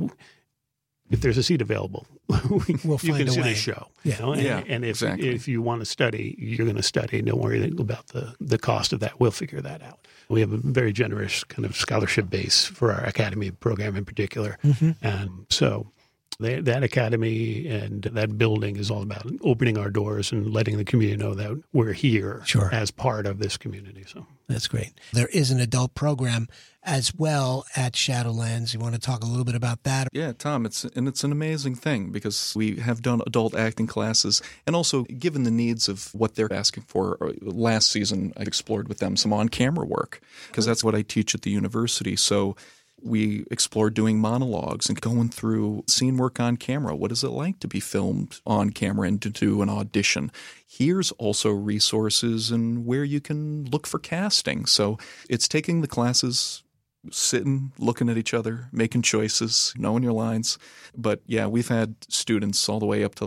if there's a seat available, we'll you find can a sit way. a show. Yeah. And if you want to study, you're going to study. Don't worry about the cost of that. We'll figure that out. We have a very generous kind of scholarship base for our academy program in particular. And so that academy and that building is all about opening our doors and letting the community know that we're here as part of this community. So that's great. There is an adult program as well at Shadowlands. You want to talk a little bit about that? Yeah, Tom, it's an amazing thing because we have done adult acting classes, and also given the needs of what they're asking for. Last season, I explored with them some on-camera work because that's what I teach at the university. So we explored doing monologues and going through scene work on camera. What is it like to be filmed on camera and to do an audition? Here's also resources and where you can look for casting. So it's taking the classes, sitting, looking at each other, making choices, knowing your lines. But yeah, we've had students all the way up to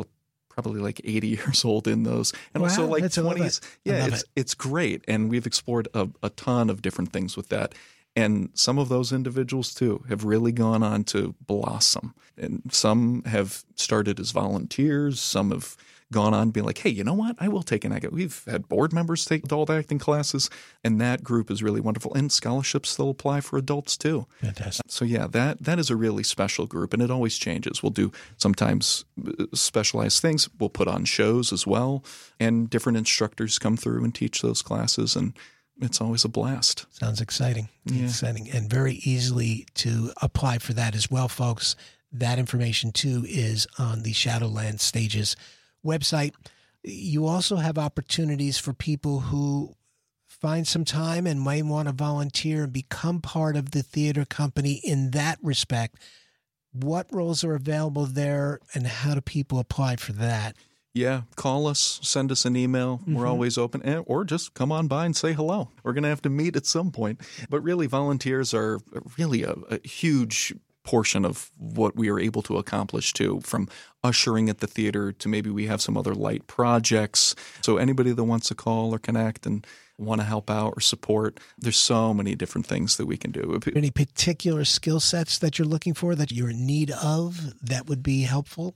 probably like 80 years old in those, and also like 20s. Yeah, it's great, and we've explored a ton of different things with that. And some of those individuals, too, have really gone on to blossom. And some have started as volunteers. Some have gone on to be like, hey, you know what? I will take an acting. We've had board members take adult acting classes, and that group is really wonderful. And scholarships still apply for adults, too. Fantastic. So, yeah, that is a really special group, and it always changes. We'll do sometimes specialized things. We'll put on shows as well, and different instructors come through and teach those classes, and it's always a blast. Sounds exciting. Yeah. Exciting. And very easily to apply for that as well, folks. That information, too, is on the Shadowland Stages website. You also have opportunities for people who find some time and might want to volunteer and become part of the theater company in that respect. What roles are available there, and how do people apply for that? Yeah, call us, send us an email. We're always open, or just come on by and say hello. We're going to have to meet at some point. But really, volunteers are really a huge portion of what we are able to accomplish, too, from ushering at the theater to maybe we have some other light projects. So anybody that wants to call or connect and want to help out or support, there's so many different things that we can do. Any particular skill sets that you're looking for, that you're in need of, that would be helpful?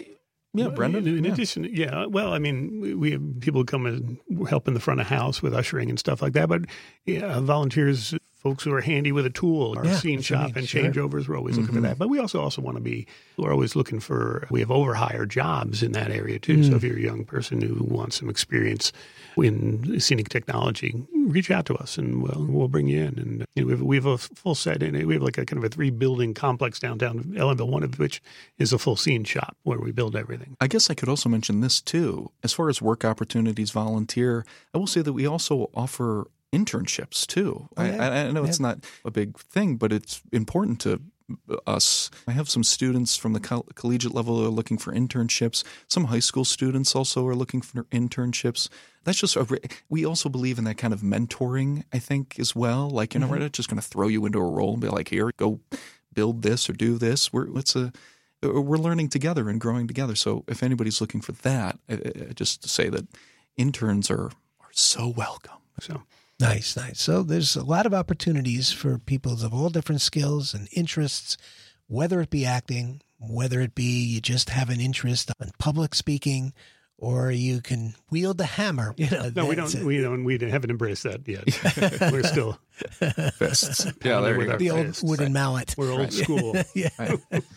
Yeah, Brendan. In addition, well, I mean, we have people come and help in the front of house with ushering and stuff like that. But volunteers, folks who are handy with a tool, our scene shop and changeovers, we're always looking for that. But we also want to be, we're always looking for, we have overhire jobs in that area too. So if you're a young person who wants some experience in scenic technology, reach out to us and we'll bring you in. And we have a full set in it. We have like a kind of a 3-building complex downtown Ellenville, one of which is a full scene shop where we build everything. I guess I could also mention this too. As far as work opportunities, volunteer, I will say that we also offer internships too. I know it's not a big thing, but it's important to us. I have some students from the collegiate level who are looking for internships. Some high school students also are looking for internships. That's just we also believe in that kind of mentoring, I think, as well. Like, we're not just going to throw you into a role and be like, here, go build this or do this. We're learning together and growing together. So if anybody's looking for that, just to say that interns are so welcome. So. Nice. So there's a lot of opportunities for people of all different skills and interests, whether it be acting, whether it be you just have an interest in public speaking, or you can wield the hammer. No, we haven't embraced that yet. We're still fists. Yeah, there we go. The old wooden mallet. We're old school. Yeah.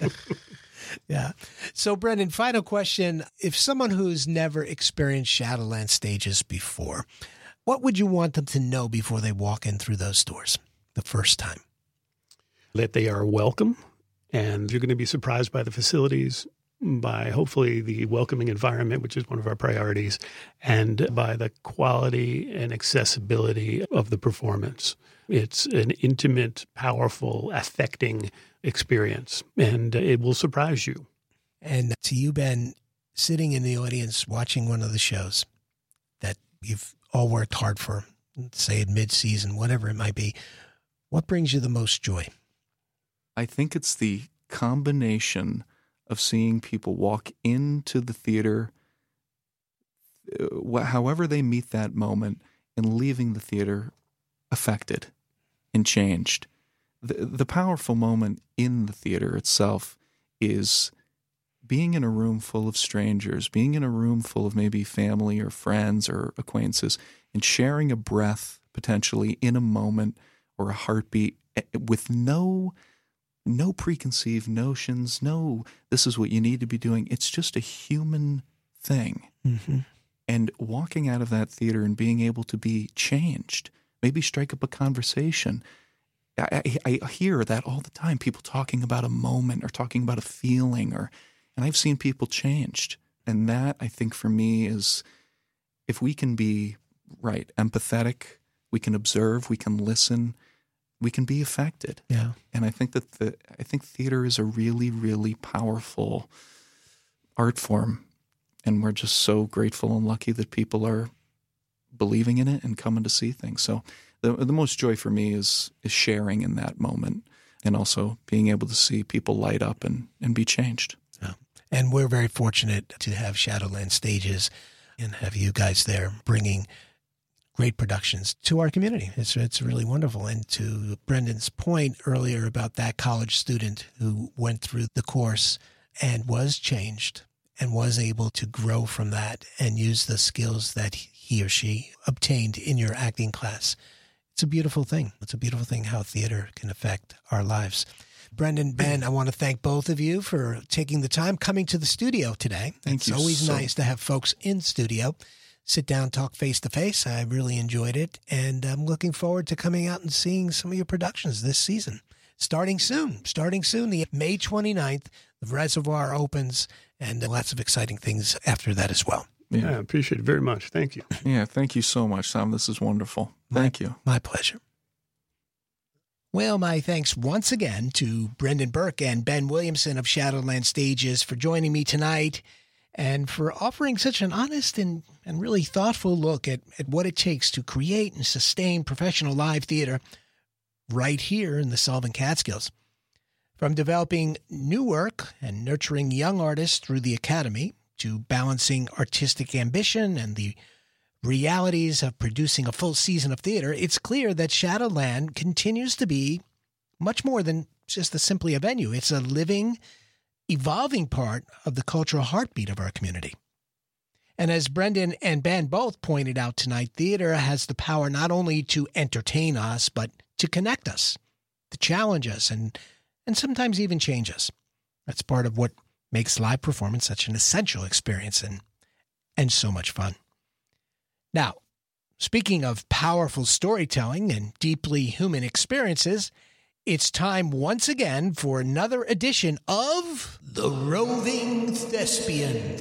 Yeah. So, Brendan, final question. If someone who's never experienced Shadowland Stages before, what would you want them to know before they walk in through those doors the first time? That they are welcome, and you're going to be surprised by the facilities, by hopefully the welcoming environment, which is one of our priorities, and by the quality and accessibility of the performance. It's an intimate, powerful, affecting experience, and it will surprise you. And to you, Ben, sitting in the audience watching one of the shows that you've all worked hard for, say at mid-season, whatever it might be, what brings you the most joy? I think it's the combination of seeing people walk into the theater, however they meet that moment, and leaving the theater affected and changed. The powerful moment in the theater itself is being in a room full of strangers, being in a room full of maybe family or friends or acquaintances, and sharing a breath potentially in a moment or a heartbeat with no preconceived notions, no, this is what you need to be doing. It's just a human thing. Mm-hmm. And walking out of that theater and being able to be changed, maybe strike up a conversation. I hear that all the time, people talking about a moment or talking about a feeling, and I've seen people changed. And that, I think, for me is, if we can be empathetic, we can observe, we can listen, we can be affected. Yeah. And I think that theater is a really, really powerful art form. And we're just so grateful and lucky that people are believing in it and coming to see things. So the most joy for me is sharing in that moment, and also being able to see people light up and be changed. Yeah. And we're very fortunate to have Shadowland Stages and have you guys there bringing great productions to our community. It's really wonderful. And to Brendan's point earlier about that college student who went through the course and was changed and was able to grow from that and use the skills that he or she obtained in your acting class. It's a beautiful thing. It's a beautiful thing how theater can affect our lives. Brendan, Ben, I want to thank both of you for taking the time coming to the studio today. Thank you. It's always nice to have folks in studio, sit down, talk face to face. I really enjoyed it, and I'm looking forward to coming out and seeing some of your productions this season. Starting soon, the May 29th, the Reservoir opens, and lots of exciting things after that as well. Yeah, I appreciate it very much. Thank you. Yeah, thank you so much, Tom. This is wonderful. Thank you. My pleasure. Well, my thanks once again to Brendan Burke and Ben Williamson of Shadowland Stages for joining me tonight and for offering such an honest and really thoughtful look at what it takes to create and sustain professional live theater right here in the Sullivan Catskills. From developing new work and nurturing young artists through the Academy to balancing artistic ambition and the realities of producing a full season of theater, it's clear that Shadowland continues to be much more than just simply a venue. It's a living, evolving part of the cultural heartbeat of our community. And as Brendan and Ben both pointed out tonight, theater has the power not only to entertain us, but to connect us, to challenge us, and sometimes even change us. That's part of what makes live performance such an essential experience and so much fun. Now, speaking of powerful storytelling and deeply human experiences, it's time once again for another edition of The Roving Thespian.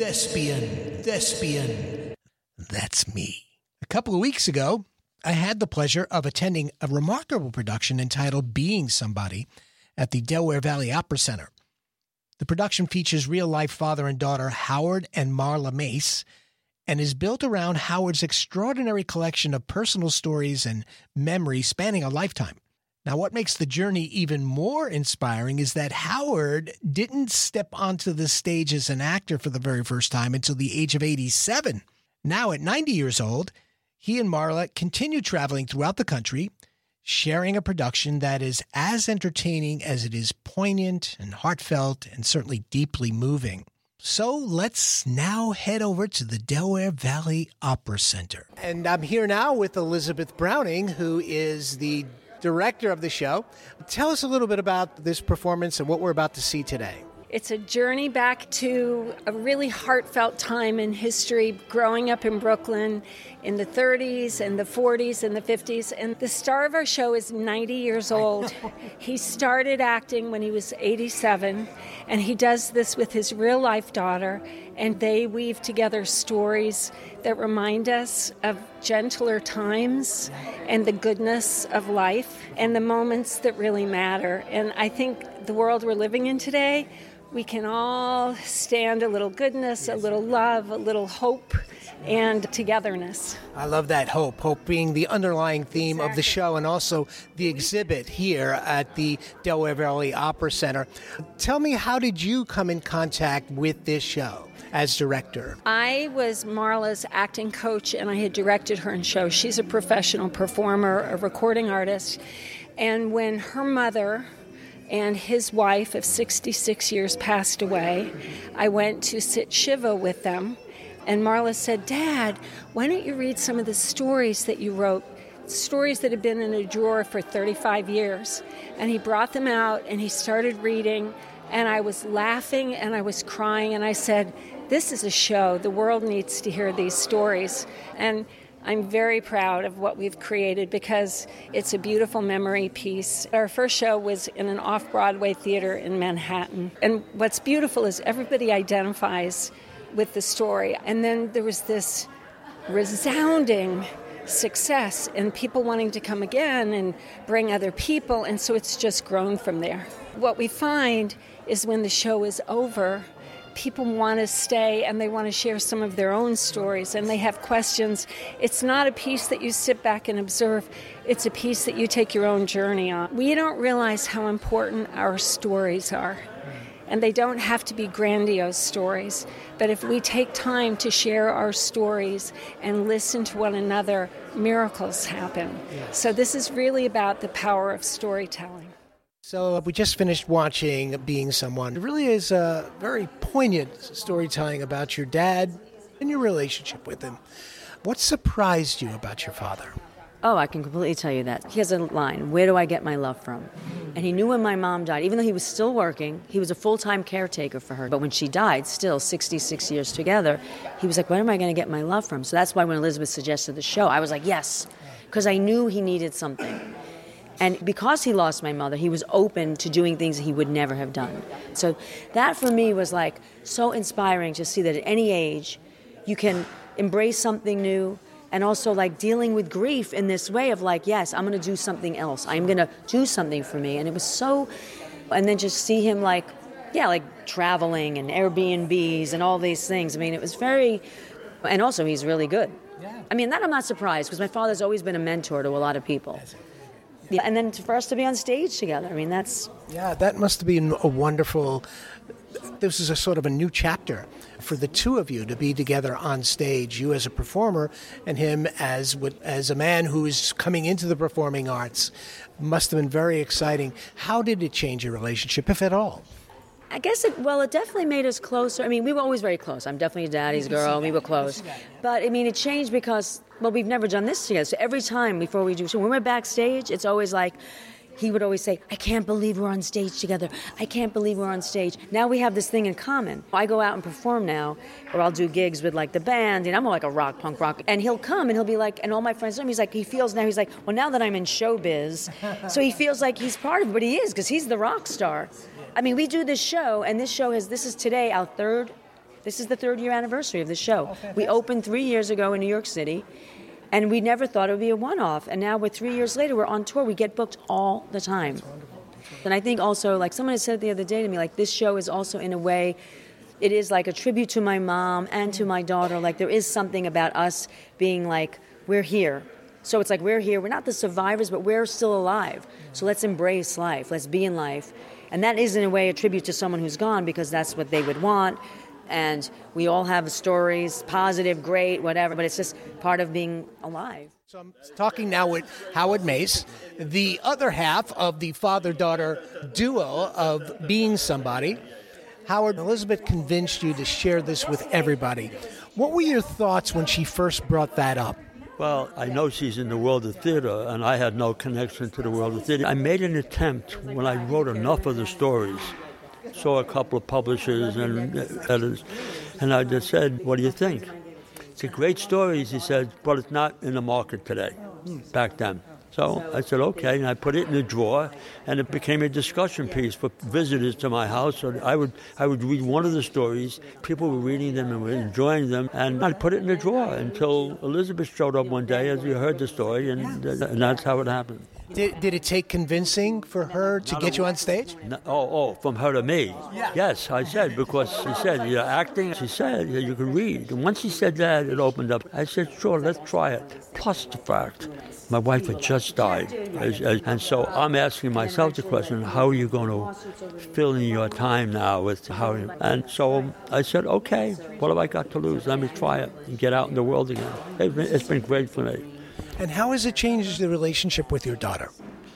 That's me. A couple of weeks ago, I had the pleasure of attending a remarkable production entitled Being Somebody at the Delaware Valley Opera Center. The production features real-life father and daughter Howard and Marla Mace, and is built around Howard's extraordinary collection of personal stories and memories spanning a lifetime. Now, what makes the journey even more inspiring is that Howard didn't step onto the stage as an actor for the very first time until the age of 87. Now, at 90 years old, he and Marla continue traveling throughout the country, sharing a production that is as entertaining as it is poignant and heartfelt and certainly deeply moving. So let's now head over to the Delaware Valley Opera Center. And I'm here now with Elizabeth Browning, who is the director of the show. Tell us a little bit about this performance and what we're about to see today. It's a journey back to a really heartfelt time in history, growing up in Brooklyn in the 30s and the 40s and the 50s. And the star of our show is 90 years old. He started acting when he was 87, and he does this with his real-life daughter, and they weave together stories that remind us of gentler times and the goodness of life and the moments that really matter. And I think the world we're living in today, we can all stand a little goodness, a little love, a little hope, and togetherness. I love that hope being the underlying theme of the show and also the exhibit here at the Delaware Valley Opera Center. Tell me, how did you come in contact with this show as director? I was Marla's acting coach, and I had directed her in shows. She's a professional performer, a recording artist, and when her mother and his wife of 66 years passed away, I went to sit Shiva with them. And Marla said, "Dad, why don't you read some of the stories that you wrote, stories that had been in a drawer for 35 years. And he brought them out and he started reading. And I was laughing and I was crying. And I said, this is a show. The world needs to hear these stories. And I'm very proud of what we've created because it's a beautiful memory piece. Our first show was in an off-Broadway theater in Manhattan. And what's beautiful is everybody identifies with the story. And then there was this resounding success and people wanting to come again and bring other people. And so it's just grown from there. What we find is when the show is over, people want to stay and they want to share some of their own stories and they have questions. It's not a piece that you sit back and observe. It's a piece that you take your own journey on. We don't realize how important our stories are. And they don't have to be grandiose stories. But if we take time to share our stories and listen to one another, miracles happen. Yes. So this is really about the power of storytelling. So we just finished watching Being Someone. It really is a very poignant storytelling about your dad and your relationship with him. What surprised you about your father? Oh, I can completely tell you that. He has a line, where do I get my love from? And he knew when my mom died, even though he was still working, he was a full-time caretaker for her. But when she died, still 66 years together, he was like, where am I going to get my love from? So that's why when Elizabeth suggested the show, I was like, yes, because I knew he needed something. And because he lost my mother, he was open to doing things he would never have done. So that for me was like so inspiring to see that at any age, you can embrace something new, and also like dealing with grief in this way of like, yes, I'm going to do something else. I'm going to do something for me. And it was so, and then just see him like traveling and Airbnbs and all these things. I mean, it was very, and also he's really good. Yeah. I mean, that I'm not surprised because my father's always been a mentor to a lot of people. Yeah, and then for us to be on stage together, I mean, that's... Yeah, that must have been a wonderful... This is a sort of a new chapter for the two of you to be together on stage, you as a performer and him as a man who is coming into the performing arts. Must have been very exciting. How did it change your relationship, if at all? I guess it definitely made us closer. I mean, we were always very close. I'm definitely a daddy's girl. We were close. But, I mean, it changed because, we've never done this together. So every time before we do, so when we're backstage, it's always like, he would always say, I can't believe we're on stage together. I can't believe we're on stage. Now we have this thing in common. I go out and perform now, or I'll do gigs with like the band, and I'm more like a punk rock. And he'll come and he'll be like, and all my friends know him, he's like, well, now that I'm in showbiz, so he feels like he's part of it, but he is, because he's the rock star. I mean, we do this show, and this is today this is the 3rd year anniversary of the show. We opened 3 years ago in New York City, and we never thought it would be a one-off. And now we're 3 years later, we're on tour. We get booked all the time. And I think also, like someone had said the other day to me, like this show is also in a way, it is like a tribute to my mom and to my daughter. Like there is something about us being like, we're here. So it's like we're here. We're not the survivors, but we're still alive. So let's embrace life. Let's be in life. And that is in a way a tribute to someone who's gone because that's what they would want. And we all have stories, positive, great, whatever, but it's just part of being alive. So I'm talking now with Howard Mace, the other half of the father-daughter duo of Being Somebody. Howard, Elizabeth convinced you to share this with everybody. What were your thoughts when she first brought that up? Well, I know she's in the world of theater, and I had no connection to the world of theater. I made an attempt when I wrote enough of the stories, saw a couple of publishers and editors, and I just said, what do you think? It's a great story, he said, but it's not in the market today, back then. So I said, okay, and I put it in a drawer, and it became a discussion piece for visitors to my house. So I would read one of the stories, people were reading them and were enjoying them, and I'd put it in a drawer until Elizabeth showed up one day, as you heard the story, and that's how it happened. Did it take convincing for her to get you on stage? No, from her to me? Yeah. Yes, I said, because she said, you're acting. She said, you can read. And once she said that, it opened up. I said, sure, let's try it. Plus the fact, my wife had just died. And so I'm asking myself the question, how are you going to fill in your time now with how? And so I said, okay, what have I got to lose? Let me try it and get out in the world again. It's been great for me. And how has it changed the relationship with your daughter?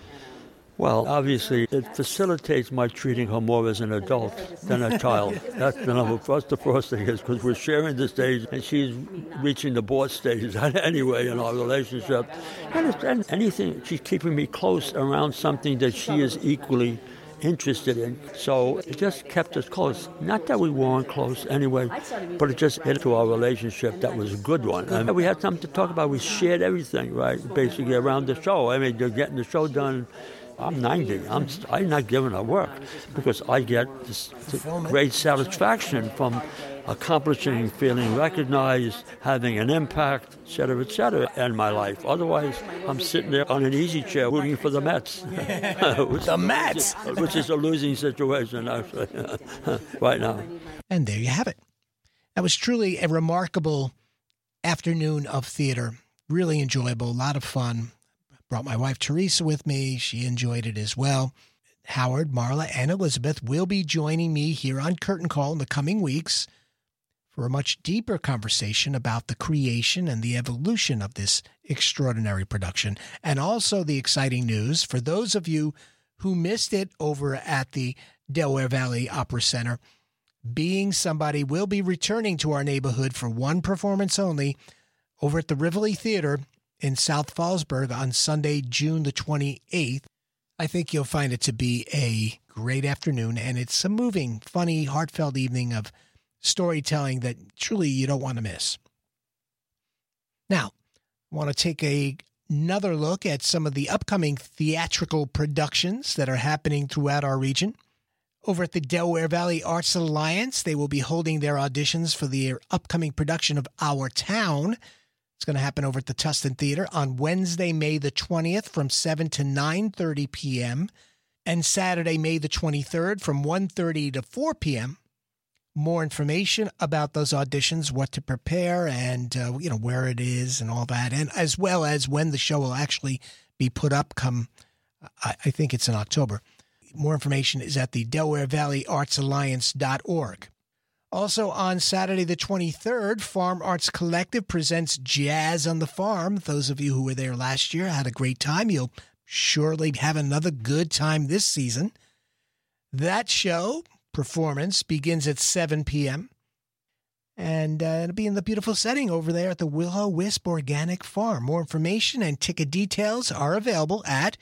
Well, obviously, it facilitates my treating her more as an adult than a child. That's the first thing is because we're sharing the stage, and she's reaching the boss stage anyway in our relationship. And anything, she's keeping me close around something that she is equally interested in. So it just kept us close. Not that we weren't close anyway, but it just hit to our relationship that was a good one. And we had something to talk about. We shared everything, right, basically around the show. I mean, you're getting the show done. I'm 90. I'm not giving her work because I get this great satisfaction from accomplishing, feeling recognized, having an impact, et cetera, in my life. Otherwise, I'm sitting there on an easy chair rooting for the Mets. The Mets! Which is a losing situation, actually, right now. And there you have it. That was truly a remarkable afternoon of theater. Really enjoyable, a lot of fun. Brought my wife Teresa with me. She enjoyed it as well. Howard, Marla, and Elizabeth will be joining me here on Curtain Call in the coming weeks for a much deeper conversation about the creation and the evolution of this extraordinary production, and also the exciting news for those of you who missed it over at the Delaware Valley Opera Center. Being Somebody will be returning to our neighborhood for one performance only over at the Rivoli Theater in South Fallsburg on Sunday, June the 28th. I think you'll find it to be a great afternoon, and it's a moving, funny, heartfelt evening of storytelling that truly you don't want to miss. Now, I want to take another look at some of the upcoming theatrical productions that are happening throughout our region. Over at the Delaware Valley Arts Alliance, they will be holding their auditions for their upcoming production of Our Town. It's going to happen over at the Tustin Theater on Wednesday, May the 20th from 7 to 9:30 p.m. and Saturday, May the 23rd from 1:30 to 4 p.m. More information about those auditions, what to prepare, and where it is and all that, and as well as when the show will actually be put up come, I think it's in October. More information is at the Delaware Valley Arts Alliance.org. Also on Saturday the 23rd, Farm Arts Collective presents Jazz on the Farm. Those of you who were there last year had a great time. You'll surely have another good time this season. That show performance begins at 7 p.m. and it'll be in the beautiful setting over there at the Willow Wisp Organic Farm. More information and ticket details are available at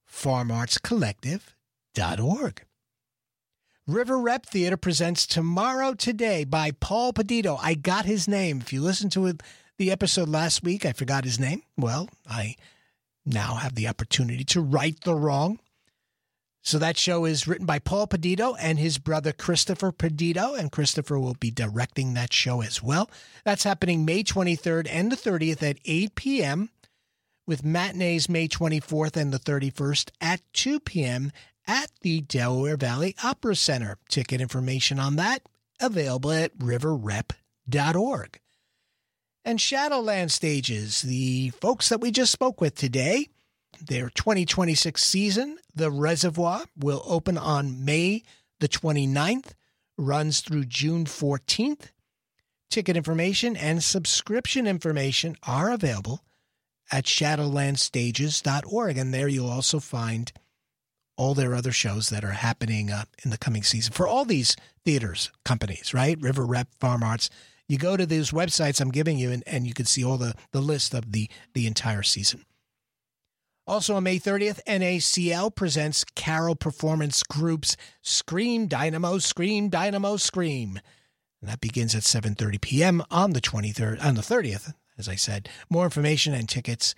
farmartscollective.org. River Rep Theater presents Tomorrow Today by Paul Pedito. I got his name. If you listened to the episode last week, I forgot his name. Well, I now have the opportunity to right the wrong. So that show is written by Paul Pedito and his brother Christopher Pedito, and Christopher will be directing that show as well. That's happening May 23rd and the 30th at 8 p.m., with matinees May 24th and the 31st at 2 p.m. at the Delaware Valley Opera Center. Ticket information on that available at riverrep.org. And Shadowland Stages, the folks that we just spoke with today, their 2026 season, The Reservoir, will open on May the 29th, runs through June 14th. Ticket information and subscription information are available at shadowlandstages.org, and there you'll also find all their other shows that are happening in the coming season for all these theaters, companies, right? River Rep, Farm Arts. You go to these websites I'm giving you, and you can see all the list of the entire season. Also on May 30th, NACL presents Carol Performance Group's Scream Dynamo, Scream Dynamo, Scream. And that begins at 7:30 p.m. on the 30th, as I said. More information and tickets,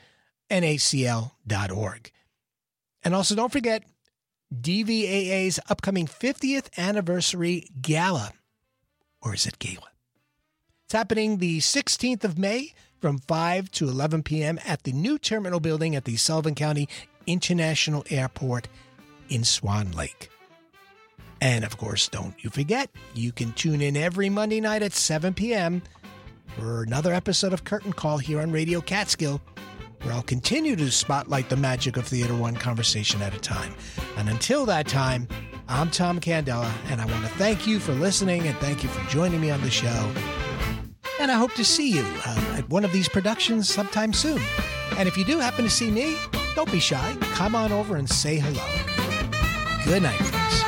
nacl.org. And also don't forget DVAA's upcoming 50th anniversary gala. Or is it gala? It's happening the 16th of May from 5 to 11 p.m. at the new terminal building at the Sullivan County International Airport in Swan Lake. And, of course, don't you forget, you can tune in every Monday night at 7 p.m. for another episode of Curtain Call here on Radio Catskill, where I'll continue to spotlight the magic of theater one conversation at a time. And until that time, I'm Tom Candela, and I want to thank you for listening and thank you for joining me on the show. And I hope to see you at one of these productions sometime soon. And if you do happen to see me, don't be shy. Come on over and say hello. Good night, folks.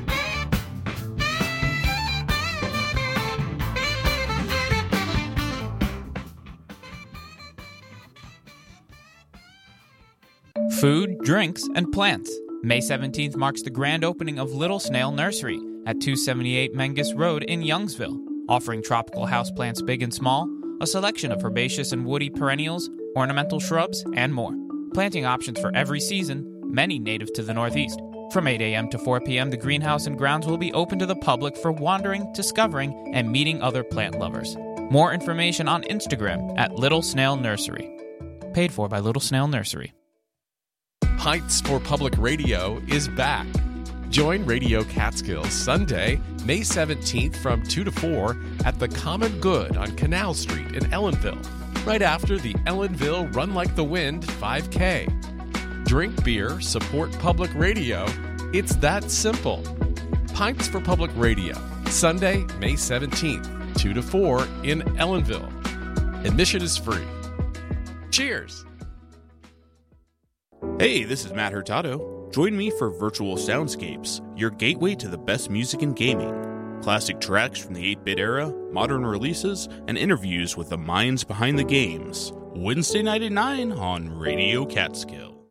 Food, drinks, and plants. May 17th marks the grand opening of Little Snail Nursery at 278 Mengus Road in Youngsville, offering tropical houseplants big and small, a selection of herbaceous and woody perennials, ornamental shrubs, and more. Planting options for every season, many native to the Northeast. From 8 a.m. to 4 p.m., the greenhouse and grounds will be open to the public for wandering, discovering, and meeting other plant lovers. More information on Instagram at Little Snail Nursery. Paid for by Little Snail Nursery. Heights for Public Radio is back. Join Radio Catskill Sunday, May 17th from 2 to 4 at the Common Good on Canal Street in Ellenville, right after the Ellenville Run Like the Wind 5K. Drink beer, support public radio, It's that simple. Pints for Public Radio, Sunday, May 17th, 2 to 4 in Ellenville. Admission is free. Cheers! Hey, this is Matt Hurtado. Join me for Virtual Soundscapes, your gateway to the best music and gaming. Classic tracks from the 8-bit era, modern releases, and interviews with the minds behind the games. Wednesday night at 9 on Radio Catskill.